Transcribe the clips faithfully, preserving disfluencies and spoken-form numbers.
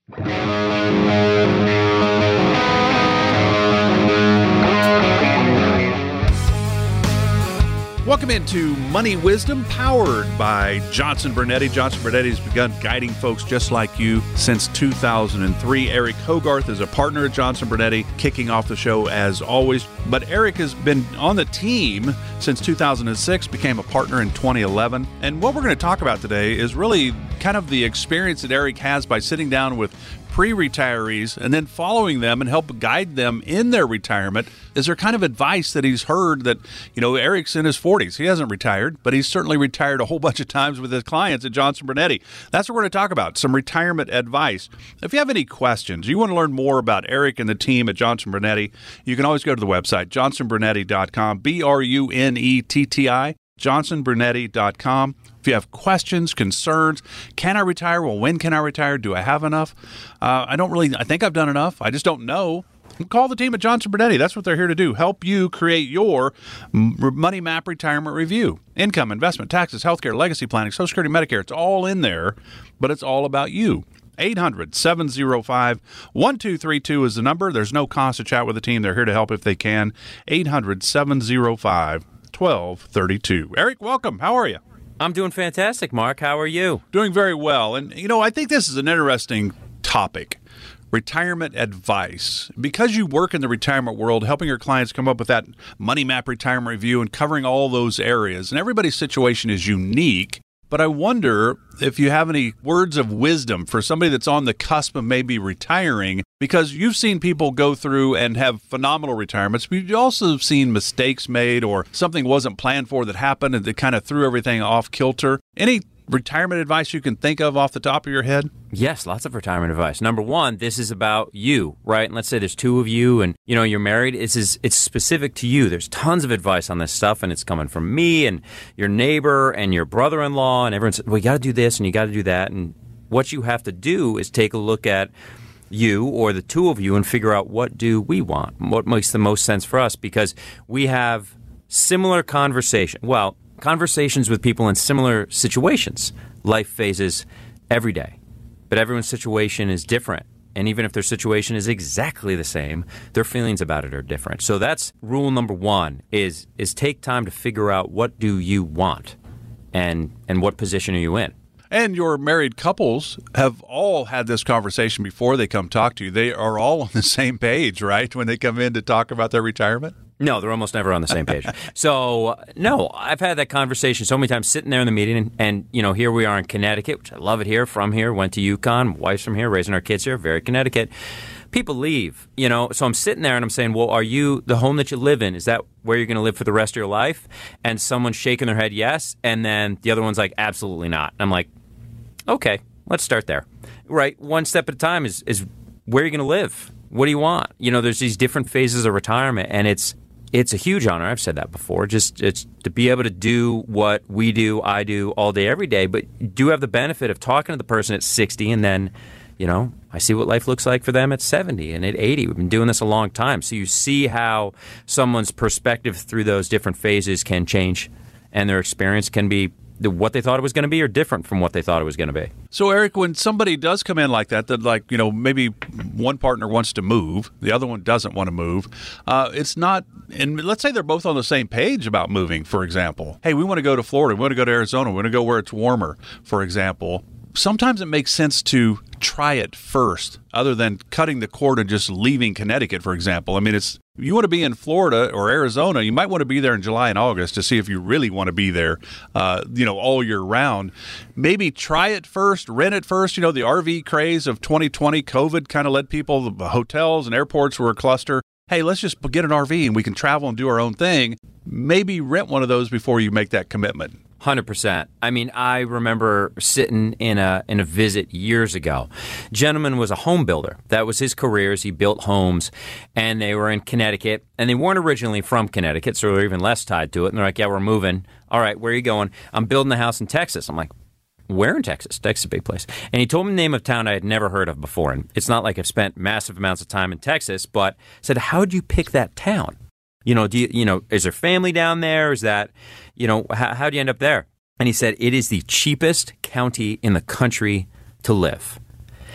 Welcome into Money Wisdom, powered by Johnson Bernetti. Johnson Bernetti has begun guiding folks just like you since two thousand three. Eric Hogarth is a partner at Johnson Bernetti, kicking off the show as always. But Eric has been on the team since two thousand six, became a partner in twenty eleven. And what we're going to talk about today is really kind of the experience that Eric has by sitting down with pre-retirees and then following them and help guide them in their retirement. Is there kind of advice that he's heard that, you know, Eric's in his forties. He hasn't retired, but he's certainly retired a whole bunch of times with his clients at Johnson Bernetti. That's what we're going to talk about, some retirement advice. If you have any questions, you want to learn more about Eric and the team at Johnson Bernetti, you can always go to the website, johnson bernetti dot com, B R U N E T T I, johnson bernetti dot com. If you have questions, concerns, can I retire? Well, when can I retire? Do I have enough? Uh, I don't really, I think I've done enough. I just don't know. Call the team at Johnson Bernetti. That's what they're here to do. Help you create your Money Map Retirement Review. Income, investment, taxes, healthcare, legacy planning, Social Security, Medicare. It's all in there, but it's all about you. eight hundred, seven oh five, one two three two is the number. There's no cost to chat with the team. They're here to help if they can. eight hundred, seven oh five, one two three two. Eric, welcome. How are you? I'm doing fantastic, Mark. How are you? Doing very well. And, you know, I think this is an interesting topic, retirement advice. Because you work in the retirement world, helping your clients come up with that Money Map Retirement Review and covering all those areas. And everybody's situation is unique. But I wonder if you have any words of wisdom for somebody that's on the cusp of maybe retiring, because you've seen people go through and have phenomenal retirements, but you've also seen mistakes made or something wasn't planned for that happened and that kind of threw everything off kilter. Any retirement advice you can think of off the top of your head? Yes, lots of retirement advice. Number one, this is about you, right? And let's say there's two of you and, you know, you're married. It's, is, it's specific to you. There's tons of advice on this stuff, and it's coming from me and your neighbor and your brother-in-law, and everyone says, well, you got to do this and you got to do that. And what you have to do is take a look at you or the two of you and figure out, what do we want? What makes the most sense for us? Because we have similar conversation. Well, conversations with people in similar situations, life phases, every day. But everyone's situation is different. And even if their situation is exactly the same, their feelings about it are different. So that's rule number one, is is take time to figure out, what do you want and and what position are you in. And your married couples have all had this conversation before they come talk to you. They are all on the same page, right, when they come in to talk about their retirement? No, they're almost never on the same page. So, no, I've had that conversation so many times sitting there in the meeting, and, and, you know, here we are in Connecticut, which I love it here, from here, went to UConn, wife's from here, raising our kids here, very Connecticut. People leave, you know, so I'm sitting there and I'm saying, well, are you, the home that you live in, is that where you're going to live for the rest of your life? And someone's shaking their head yes, and then the other one's like, absolutely not. And I'm like, okay, let's start there. Right, one step at a time is, is where you're going to live. What do you want? You know, there's these different phases of retirement, and it's It's a huge honor. I've said that before. Just it's to be able to do what we do, I do all day, every day. But you do have the benefit of talking to the person at sixty, and then, you know, I see what life looks like for them at seventy and at eighty. We've been doing this a long time. So you see how someone's perspective through those different phases can change, and their experience can be what they thought it was going to be or different from what they thought it was going to be. So, Eric, when somebody does come in like that, that like, you know, maybe one partner wants to move, the other one doesn't want to move, uh, it's not, and let's say they're both on the same page about moving, for example. Hey, we want to go to Florida, we want to go to Arizona, we want to go where it's warmer, for example. Sometimes it makes sense to try it first, other than cutting the cord and just leaving Connecticut, for example. I mean, it's you want to be in Florida or Arizona, you might want to be there in July and August to see if you really want to be there, uh, you know, all year round. Maybe try it first, rent it first. You know, the R V craze of twenty twenty, COVID kind of led people, the hotels and airports were a cluster. Hey, let's just get an R V and we can travel and do our own thing. Maybe rent one of those before you make that commitment. one hundred percent. I mean, I remember sitting in a in a visit years ago. Gentleman was a home builder. That was his career, as he built homes, and they were in Connecticut, and they weren't originally from Connecticut, so they're even less tied to it. And they're like, yeah, we're moving. All right, where are you going? I'm building a house in Texas. I'm like, where in Texas? Texas is a big place. And he told me the name of a town I had never heard of before. And it's not like I've spent massive amounts of time in Texas, but I said, how'd you pick that town? You know, do you, you know, is there family down there? Is that, you know, how, how do you end up there? And he said, it is the cheapest county in the country to live.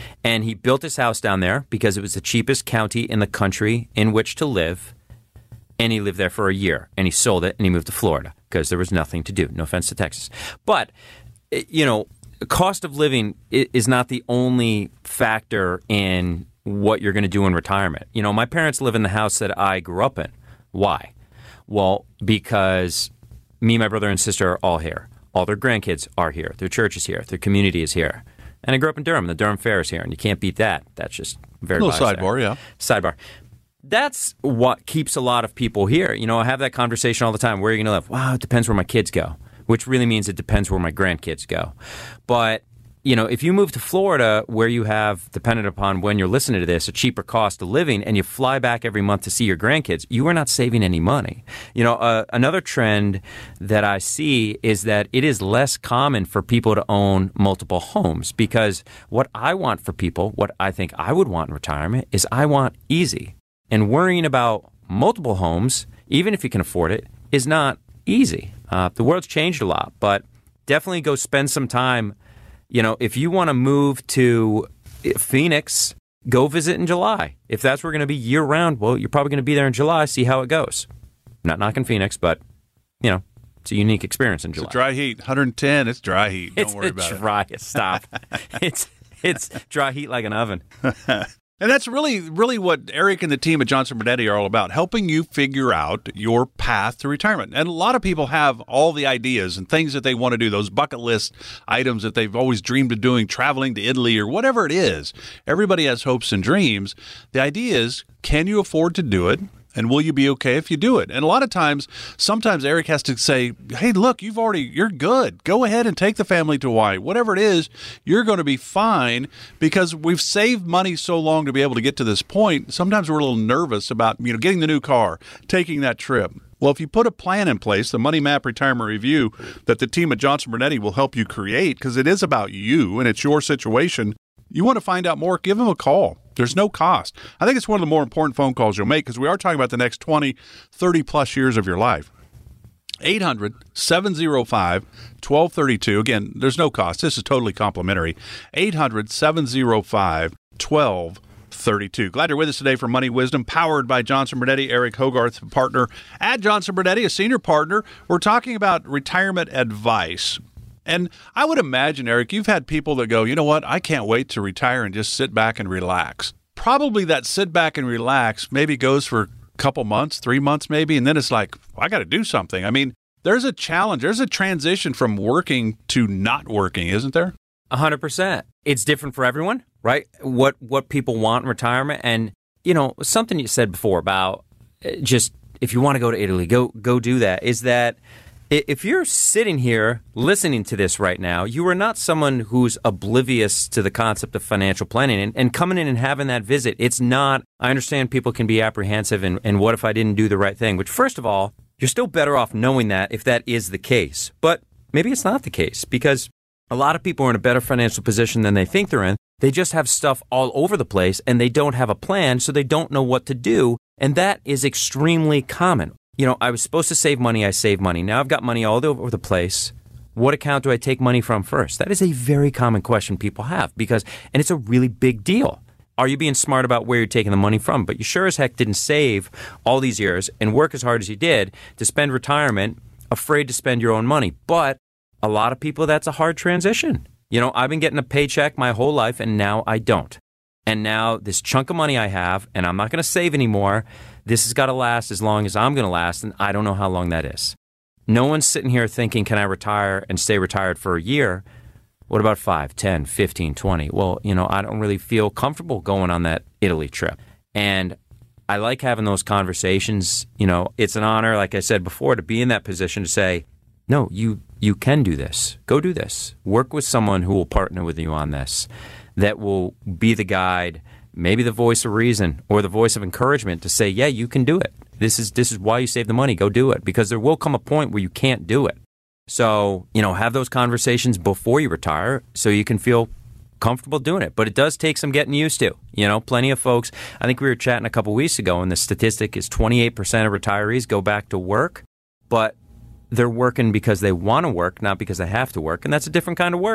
And he built his house down there because it was the cheapest county in the country in which to live. And he lived there for a year. And he sold it and he moved to Florida because there was nothing to do. No offense to Texas. But, you know, cost of living is not the only factor in what you're going to do in retirement. You know, my parents live in the house that I grew up in. Why? Well, because me, my brother, and sister are all here. All their grandkids are here. Their church is here. Their community is here. And I grew up in Durham. The Durham Fair is here, and you can't beat that. That's just very a little biased sidebar, there. yeah. Sidebar. That's what keeps a lot of people here. You know, I have that conversation all the time. Where are you going to live? Wow, it depends where my kids go, which really means it depends where my grandkids go. But, you know, if you move to Florida where you have, dependent upon when you're listening to this, a cheaper cost of living and you fly back every month to see your grandkids, you are not saving any money. You know, uh, another trend that I see is that it is less common for people to own multiple homes because what I want for people, what I think I would want in retirement is I want easy. And worrying about multiple homes, even if you can afford it, is not easy. Uh, the world's changed a lot, but definitely go spend some time. You know, if you want to move to Phoenix, go visit in July. If that's where we're going to be year-round, well, you're probably going to be there in July, see how it goes. I'm not knocking Phoenix, but, you know, it's a unique experience in July. It's a dry heat. one hundred ten, it's dry heat. Don't it's worry a about dry, it. Stop. it's, it's dry heat like an oven. And that's really, really what Eric and the team at Johnson Brunetti are all about, helping you figure out your path to retirement. And a lot of people have all the ideas and things that they want to do, those bucket list items that they've always dreamed of doing, traveling to Italy or whatever it is. Everybody has hopes and dreams. The idea is, can you afford to do it? And will you be okay if you do it? And a lot of times, sometimes Eric has to say, hey, look, you've already, you're good. Go ahead and take the family to Hawaii. Whatever it is, you're going to be fine because we've saved money so long to be able to get to this point. Sometimes we're a little nervous about, you know, getting the new car, taking that trip. Well, if you put a plan in place, the Money Map Retirement Review that the team at Johnson Brunetti will help you create, because it is about you and it's your situation, you want to find out more, give them a call. There's no cost. I think it's one of the more important phone calls you'll make because we are talking about the next twenty, thirty plus years of your life. eight hundred, seven oh five, one two three two. Again, there's no cost. This is totally complimentary. eight hundred, seven oh five, one two three two. Glad you're with us today for Money Wisdom, powered by Johnson Brunetti. Eric Hogarth, a partner at Johnson Brunetti, a senior partner. We're talking about retirement advice. And I would imagine, Eric, you've had people that go, you know what, I can't wait to retire and just sit back and relax. Probably that sit back and relax maybe goes for a couple months, three months maybe, and then it's like, I got to do something. I mean, there's a challenge. There's a transition from working to not working, isn't there? A hundred percent. It's different for everyone, right? What what people want in retirement. And, you know, something you said before about just if you want to go to Italy, go go do that, is that if you're sitting here listening to this right now, you are not someone who's oblivious to the concept of financial planning. And, and coming in and having that visit, it's not, I understand people can be apprehensive and, and what if I didn't do the right thing? Which, first of all, you're still better off knowing that if that is the case. But maybe it's not the case because a lot of people are in a better financial position than they think they're in. They just have stuff all over the place and they don't have a plan, so they don't know what to do. And that is extremely common. You know, I was supposed to save money, I save money. Now I've got money all over the place. What account do I take money from first? That is a very common question people have because, and it's a really big deal. Are you being smart about where you're taking the money from? But you sure as heck didn't save all these years and work as hard as you did to spend retirement, afraid to spend your own money. But a lot of people, that's a hard transition. You know, I've been getting a paycheck my whole life and now I don't. And now this chunk of money I have, and I'm not going to save anymore, this has got to last as long as I'm going to last, and I don't know how long that is. No one's sitting here thinking, can I retire and stay retired for a year? What about five, ten, fifteen, twenty? Well, you know, I don't really feel comfortable going on that Italy trip. And I like having those conversations. You know, it's an honor, like I said before, to be in that position to say, no, you you can do this. Go do this. Work with someone who will partner with you on this, that will be the guide, maybe the voice of reason or the voice of encouragement to say, yeah, you can do it. This is this is why you save the money. Go do it. Because there will come a point where you can't do it. So, you know, have those conversations before you retire so you can feel comfortable doing it. But it does take some getting used to. You know, plenty of folks, I think we were chatting a couple weeks ago, and the statistic is twenty-eight percent of retirees go back to work, but they're working because they want to work, not because they have to work. And that's a different kind of work.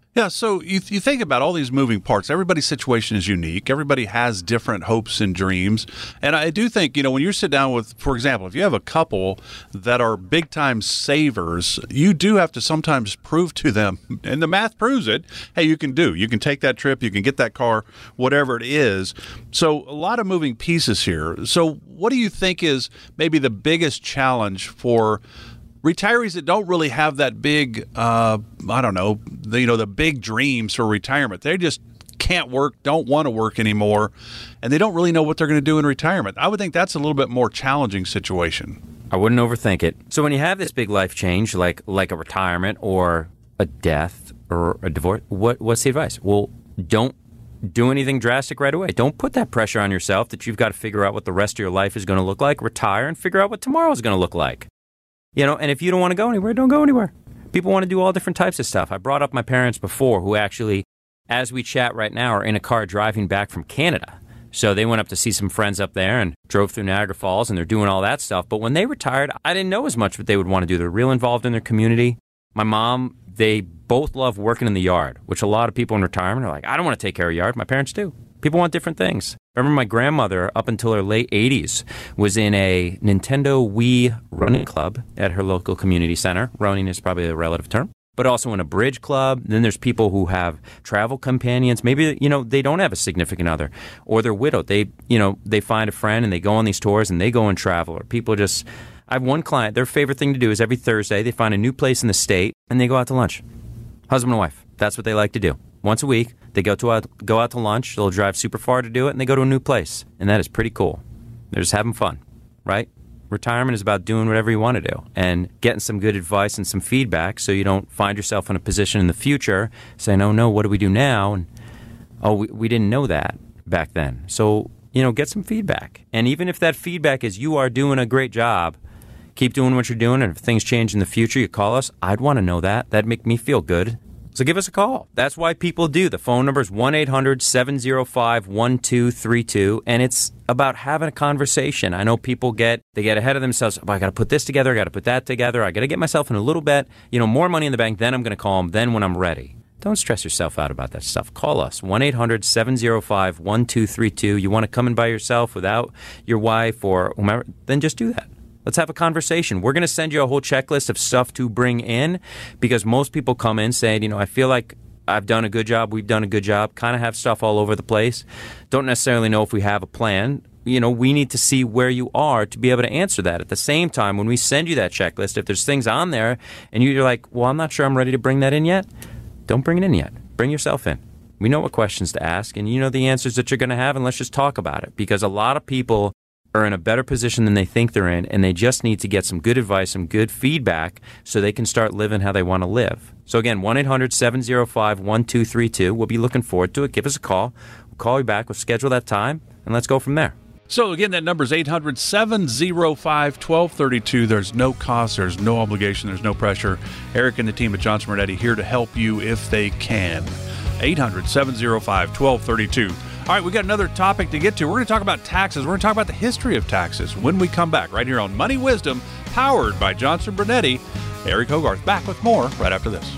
Yeah, so you, you think about all these moving parts. Everybody's situation is unique. Everybody has different hopes and dreams. And I do think, you know, when you sit down with, for example, if you have a couple that are big-time savers, you do have to sometimes prove to them, and the math proves it, hey, you can do. You can take that trip, you can get that car, whatever it is. So a lot of moving pieces here. So what do you think is maybe the biggest challenge for retirees that don't really have that big, uh, I don't know, the, you know, the big dreams for retirement? They just can't work, don't want to work anymore, and they don't really know what they're going to do in retirement. I would think that's a little bit more challenging situation. I wouldn't overthink it. So when you have this big life change, like like a retirement or a death or a divorce, what what's the advice? Well, don't do anything drastic right away. Don't put that pressure on yourself that you've got to figure out what the rest of your life is going to look like. Retire and figure out what tomorrow is going to look like. You know, and if you don't want to go anywhere, don't go anywhere. People want to do all different types of stuff. I brought up my parents before, who actually, as we chat right now, are in a car driving back from Canada. So they went up to see some friends up there and drove through Niagara Falls, and they're doing all that stuff. But when they retired, I didn't know as much what they would want to do. They're real involved in their community. My mom, they both love working in the yard, which a lot of people in retirement are like, I don't want to take care of yard. My parents do. People want different things. I remember my grandmother, up until her late eighties, was in a Nintendo Wii running club at her local community center. Running is probably a relative term. But also in a bridge club. Then there's people who have travel companions. Maybe, you know, they don't have a significant other, or they're widowed. They, you know, they find a friend and they go on these tours and they go and travel. Or people just, I have one client, their favorite thing to do is every Thursday they find a new place in the state and they go out to lunch. Husband and wife. That's what they like to do. Once a week, they go to out, go out to lunch. They'll drive super far to do it, and they go to a new place. And that is pretty cool. They're just having fun, right? Retirement is about doing whatever you want to do and getting some good advice and some feedback so you don't find yourself in a position in the future saying, oh, no, what do we do now? And, oh, we, we didn't know that back then. So, you know, get some feedback. And even if that feedback is you are doing a great job, keep doing what you're doing. And if things change in the future, you call us. I'd want to know that. That'd make me feel good. So give us a call. That's why people do. The phone number is one eight hundred seven oh five one two three two, and it's about having a conversation. I know people get, they get ahead of themselves. Oh, I got to put this together. I got to put that together. I got to get myself in a little bit, you know, more money in the bank. Then I'm going to call them. Then when I'm ready. Don't stress yourself out about that stuff. Call us, one eight hundred seven oh five one two three two. You want to come in by yourself without your wife or whomever, then just do that. Let's have a conversation. We're going to send you a whole checklist of stuff to bring in because most people come in saying, you know, I feel like I've done a good job, we've done a good job, kind of have stuff all over the place. Don't necessarily know if we have a plan. You know, we need to see where you are to be able to answer that. At the same time, when we send you that checklist, if there's things on there and you're like, well, I'm not sure I'm ready to bring that in yet, don't bring it in yet. Bring yourself in. We know what questions to ask, and you know the answers that you're going to have, and let's just talk about it because a lot of people are in a better position than they think they're in, and they just need to get some good advice, some good feedback so they can start living how they want to live. So again, one eight hundred seven oh five one two three two. We'll be looking forward to it. Give us a call. We'll call you back. We'll schedule that time, and let's go from there. So again, that number is eight hundred seven oh five one two three two. There's no cost. There's no obligation. There's no pressure. Eric and the team at Johnson Bernetti here to help you if they can. eight hundred seven oh five one two three two. All right, we got another topic to get to. We're going to talk about taxes. We're going to talk about the history of taxes when we come back right here on Money Wisdom, powered by Johnson Bernetti. Eric Hogarth back with more right after this.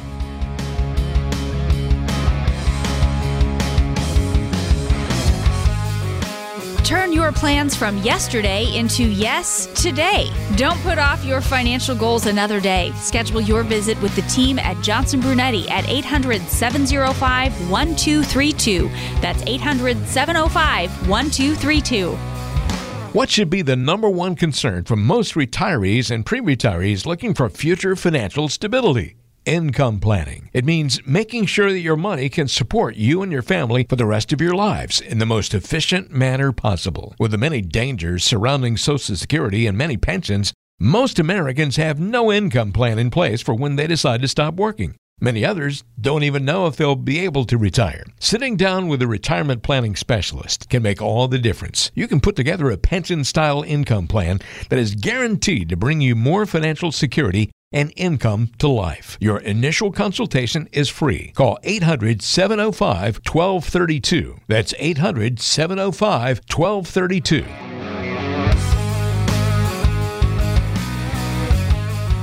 Turn your plans from yesterday into yes today. Don't put off your financial goals another day. Schedule your visit with the team at Johnson Brunetti at eight hundred seven oh five one two three two. That's eight hundred seven oh five one two three two. What should be the number one concern for most retirees and pre-retirees looking for future financial stability? Income planning. It means making sure that your money can support you and your family for the rest of your lives in the most efficient manner possible. With the many dangers surrounding Social Security and many pensions, most Americans have no income plan in place for when they decide to stop working. Many others don't even know if they'll be able to retire. Sitting down with a retirement planning specialist can make all the difference. You can put together a pension-style income plan that is guaranteed to bring you more financial security and income to life. Your initial consultation is free. Call eight hundred seven oh five one two three two. That's eight hundred seven oh five one two three two.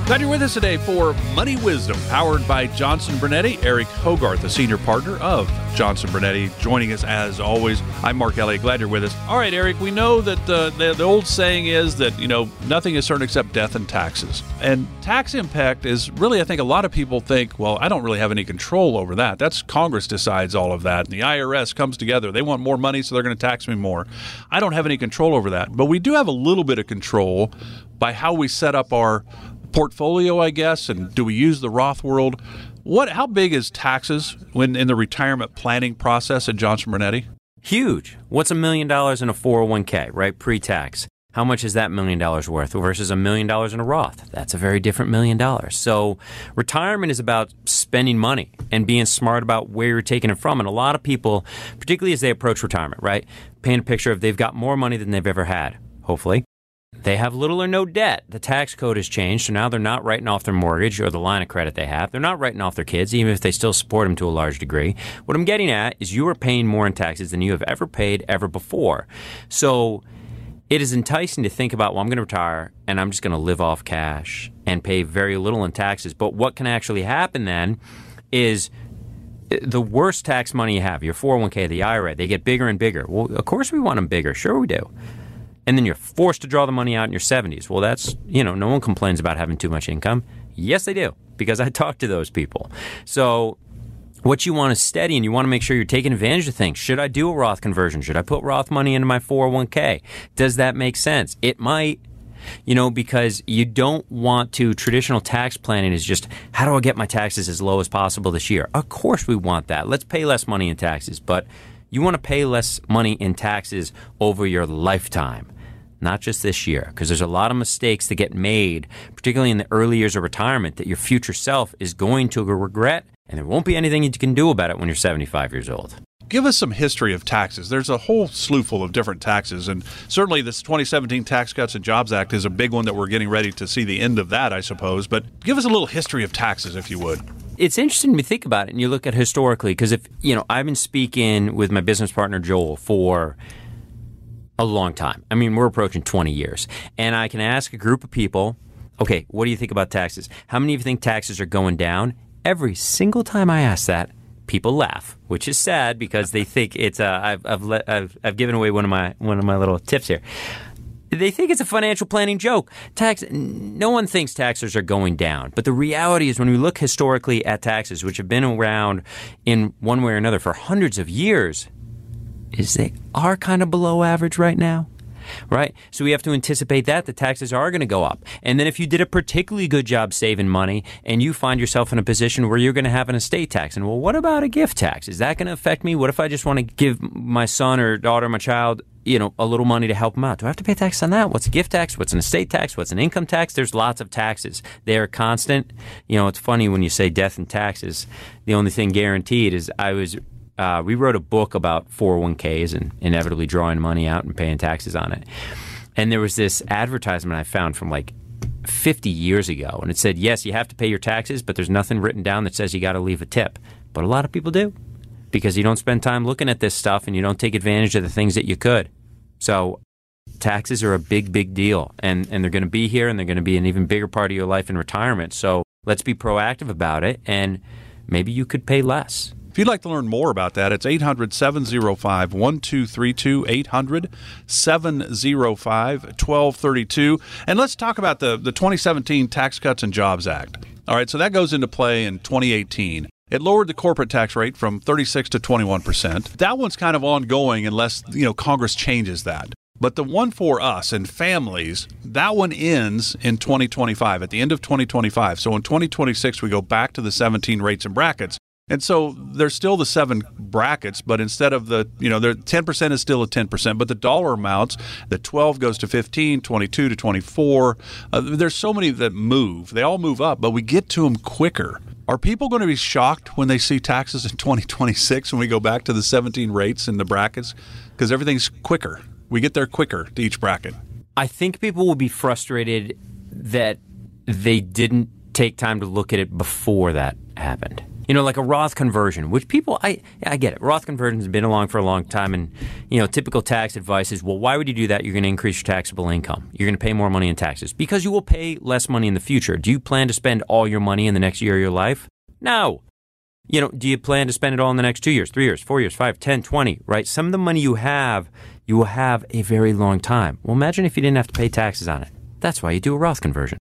Glad you're with us today for Money Wisdom, powered by Johnson Brunetti. Eric Hogarth, the senior partner of Johnson Brunetti, joining us as always. I'm Mark Elliott. Glad you're with us. All right, Eric, we know that the, the, the old saying is that, you know, nothing is certain except death and taxes. And tax impact is really, I think a lot of people think, well, I don't really have any control over that. That's Congress decides all of that. And the I R S comes together. They want more money, so they're going to tax me more. I don't have any control over that. But we do have a little bit of control by how we set up our portfolio, I guess, and do we use the Roth world? What? How big is taxes when in the retirement planning process at Johnson Brunetti? Huge. What's a million dollars in a four oh one k, right? Pre-tax. How much is that million dollars worth versus a million dollars in a Roth? That's a very different million dollars. So retirement is about spending money and being smart about where you're taking it from. And a lot of people, particularly as they approach retirement, right, paint a picture of they've got more money than they've ever had, hopefully. They have little or no debt. The tax code has changed, so now they're not writing off their mortgage or the line of credit they have. They're not writing off their kids, even if they still support them to a large degree. What I'm getting at is you are paying more in taxes than you have ever paid ever before. So it is enticing to think about, well, I'm going to retire and I'm just going to live off cash and pay very little in taxes. But what can actually happen then is the worst tax money you have, your four oh one k, the I R A, they get bigger and bigger. Well, of course we want them bigger. Sure we do. And then you're forced to draw the money out in your seventies. Well, that's, you know, no one complains about having too much income. Yes, they do, because I talk to those people. So what you want is steady, and you want to make sure you're taking advantage of things. Should I do a Roth conversion? Should I put Roth money into my four oh one k? Does that make sense? It might, you know, because you don't want to, traditional tax planning is just, how do I get my taxes as low as possible this year? Of course we want that. Let's pay less money in taxes, but you want to pay less money in taxes over your lifetime. Not just this year, because there's a lot of mistakes that get made, particularly in the early years of retirement, that your future self is going to regret, and there won't be anything you can do about it when you're seventy-five years old. Give us some history of taxes. There's a whole slew full of different taxes, and certainly this twenty seventeen Tax Cuts and Jobs Act is a big one that we're getting ready to see the end of that, I suppose. But give us a little history of taxes, if you would. It's interesting to think about it, and you look at historically, because if, you know, I've been speaking with my business partner, Joel, for a long time. I mean, we're approaching twenty years. And I can ask a group of people, okay, what do you think about taxes? How many of you think taxes are going down? Every single time I ask that, people laugh, which is sad because they think it's uh, I've I've, let, I've I've given away one of my one of my little tips here. They think it's a financial planning joke. Tax. No one thinks taxes are going down. But the reality is, when we look historically at taxes, which have been around in one way or another for hundreds of years, is they are kind of below average right now, right? So we have to anticipate that the taxes are going to go up. And then if you did a particularly good job saving money and you find yourself in a position where you're going to have an estate tax, and well, what about a gift tax? Is that going to affect me? What if I just want to give my son or daughter, my child, you know, a little money to help them out? Do I have to pay tax on that? What's a gift tax? What's an estate tax? What's an income tax? There's lots of taxes. They are constant. You know, it's funny when you say death and taxes. The only thing guaranteed is I was Uh, we wrote a book about four oh one k's and inevitably drawing money out and paying taxes on it. And there was this advertisement I found from like fifty years ago. And it said, yes, you have to pay your taxes, but there's nothing written down that says you got to leave a tip. But a lot of people do, because you don't spend time looking at this stuff and you don't take advantage of the things that you could. So taxes are a big, big deal. And, and they're going to be here, and they're going to be an even bigger part of your life in retirement. So let's be proactive about it. And maybe you could pay less. If you'd like to learn more about that, it's eight hundred, seven oh five, one two three two, eight hundred, seven oh five, one two three two. And let's talk about the, the twenty seventeen Tax Cuts and Jobs Act. All right, so that goes into play in twenty eighteen. It lowered the corporate tax rate from thirty-six to twenty-one percent. That one's kind of ongoing unless, you know, Congress changes that. But the one for us and families, that one ends in twenty twenty-five, at the end of twenty twenty-five. So in twenty twenty-six, we go back to the seventeen rates and brackets. And so there's still the seven brackets, but instead of the, you know, the ten percent is still a ten percent, but the dollar amounts, the twelve goes to fifteen, twenty-two to twenty-four. Uh, there's so many that move. They all move up, but we get to them quicker. Are people going to be shocked when they see taxes in twenty twenty-six when we go back to the seventeen rates and the brackets? Because everything's quicker. We get there quicker to each bracket. I think people will be frustrated that they didn't take time to look at it before that happened. You know, like a Roth conversion, which people, I I get it. Roth conversion has been along for a long time. And, you know, typical tax advice is, well, why would you do that? You're going to increase your taxable income. You're going to pay more money in taxes because you will pay less money in the future. Do you plan to spend all your money in the next year of your life? No. You know, do you plan to spend it all in the next two years, three years, four years, five, ten, twenty, right? Some of the money you have, you will have a very long time. Well, imagine if you didn't have to pay taxes on it. That's why you do a Roth conversion.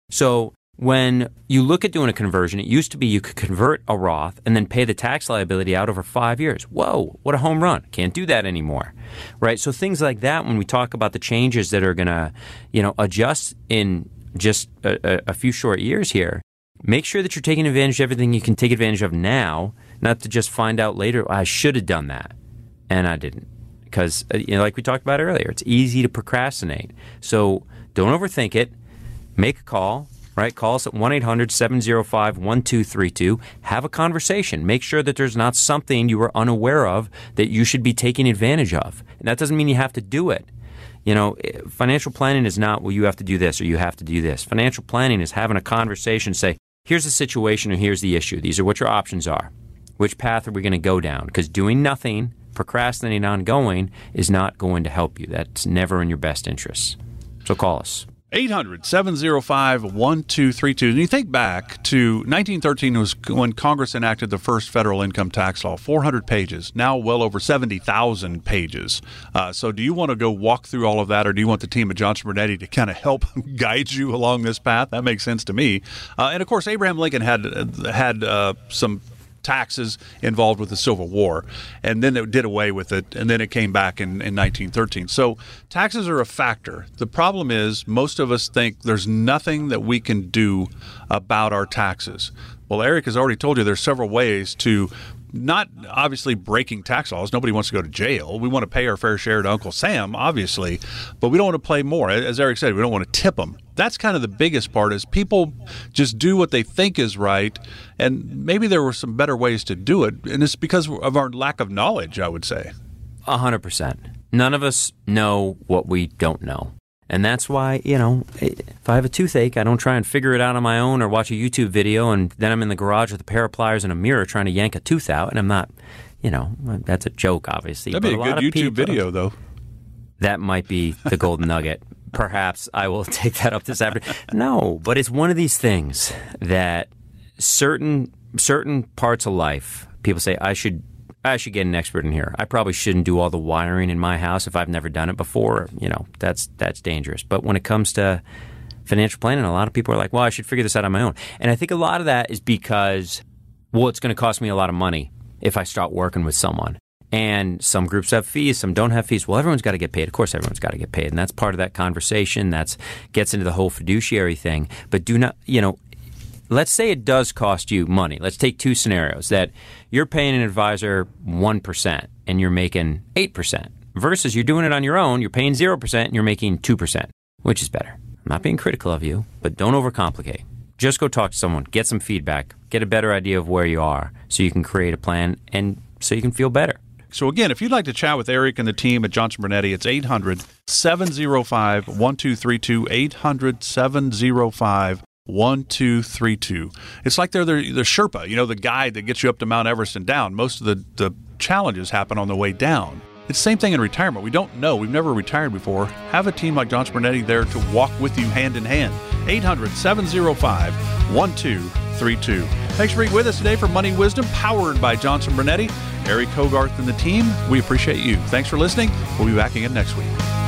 So when you look at doing a conversion, it used to be you could convert a Roth and then pay the tax liability out over five years. Whoa, what a home run. Can't do that anymore, right? So things like that, when we talk about the changes that are going to, you know, adjust in just a, a few short years here, make sure that you're taking advantage of everything you can take advantage of now, not to just find out later, I should have done that, and I didn't. Because, you know, like we talked about earlier, it's easy to procrastinate. So don't overthink it. Make a call. Right? Call us at one eight hundred seven oh five one two three two. Have a conversation. Make sure that there's not something you are unaware of that you should be taking advantage of. And that doesn't mean you have to do it. You know, financial planning is not, well, you have to do this or you have to do this. Financial planning is having a conversation, say, here's the situation or here's the issue. These are what your options are. Which path are we going to go down? Because doing nothing, procrastinating on going, is not going to help you. That's never in your best interests. So call us. eight hundred seven oh five one two three two. And you think back to nineteen thirteen was when Congress enacted the first federal income tax law, four hundred pages, now well over seventy thousand pages. Uh, so do you want to go walk through all of that, or do you want the team at Johnson Brunetti to kind of help guide you along this path? That makes sense to me. Uh, and, of course, Abraham Lincoln had, had uh, some taxes involved with the Civil War, and then it did away with it, and then it came back in, in nineteen thirteen. So taxes are a factor. The problem is most of us think there's nothing that we can do about our taxes. Well, Eric has already told you there's several ways to not obviously breaking tax laws. Nobody wants to go to jail. We want to pay our fair share to Uncle Sam, obviously, but we don't want to play more. As Eric said, we don't want to tip them. That's kind of the biggest part, is people just do what they think is right, and maybe there were some better ways to do it, and it's because of our lack of knowledge, I would say. A hundred percent. None of us know what we don't know. And that's why, you know, if I have a toothache, I don't try and figure it out on my own or watch a YouTube video and then I'm in the garage with a pair of pliers and a mirror trying to yank a tooth out. And I'm not, you know, that's a joke, obviously. That'd be but a, a good YouTube people, video, though. That might be the golden nugget. Perhaps I will take that up this afternoon. No, but it's one of these things that certain certain parts of life, people say, I should I should get an expert in here. I probably shouldn't do all the wiring in my house if I've never done it before. You know, that's that's dangerous. But when it comes to financial planning, a lot of people are like, well, I should figure this out on my own. And I think a lot of that is because, well, it's going to cost me a lot of money if I start working with someone. And some groups have fees, some don't have fees. Well, everyone's got to get paid. Of course, everyone's got to get paid. And that's part of that conversation. That's gets into the whole fiduciary thing. But do not, you know, let's say it does cost you money. Let's take two scenarios, that you're paying an advisor one percent and you're making eight percent versus you're doing it on your own, you're paying zero percent and you're making two percent. Which is better? I'm not being critical of you, but don't overcomplicate. Just go talk to someone, get some feedback, get a better idea of where you are so you can create a plan and so you can feel better. So again, if you'd like to chat with Eric and the team at Johnson Brunetti, it's eight hundred seven oh five one two three two, eight hundred seven oh five one two three two. It's like they're the, the Sherpa, you know, the guide that gets you up to Mount Everest and down. Most of the, the challenges happen on the way down. It's the same thing in retirement. We don't know. We've never retired before. Have a team like Johnson Brunetti there to walk with you hand in hand. eight hundred seven oh five one two three two. Thanks for being with us today for Money Wisdom, powered by Johnson Brunetti. Eric Hogarth and the team, we appreciate you. Thanks for listening. We'll be back again next week.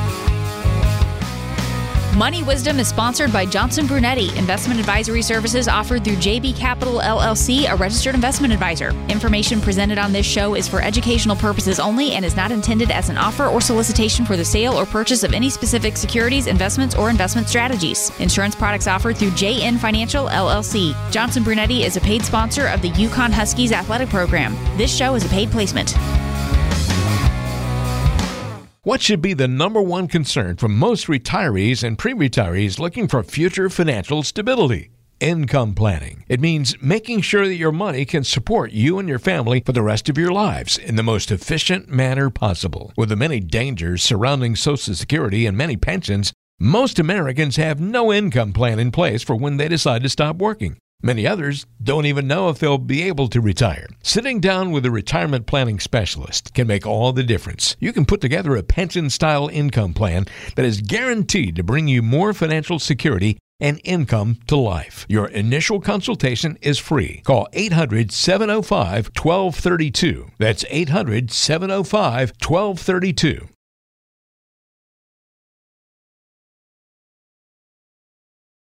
Money Wisdom is sponsored by Johnson Brunetti. Investment advisory services offered through J B Capital L L C, a registered investment advisor. Information presented on this show is for educational purposes only and is not intended as an offer or solicitation for the sale or purchase of any specific securities, investments, or investment strategies. Insurance products offered through J N Financial L L C. Johnson Brunetti is a paid sponsor of the Yukon Huskies athletic program. This show is a paid placement. What should be the number one concern for most retirees and pre-retirees looking for future financial stability? Income planning. It means making sure that your money can support you and your family for the rest of your lives in the most efficient manner possible. With the many dangers surrounding Social Security and many pensions, most Americans have no income plan in place for when they decide to stop working. Many others don't even know if they'll be able to retire. Sitting down with a retirement planning specialist can make all the difference. You can put together a pension-style income plan that is guaranteed to bring you more financial security and income to life. Your initial consultation is free. Call eight hundred, seven oh five, one two three two. That's eight hundred, seven oh five, one two three two.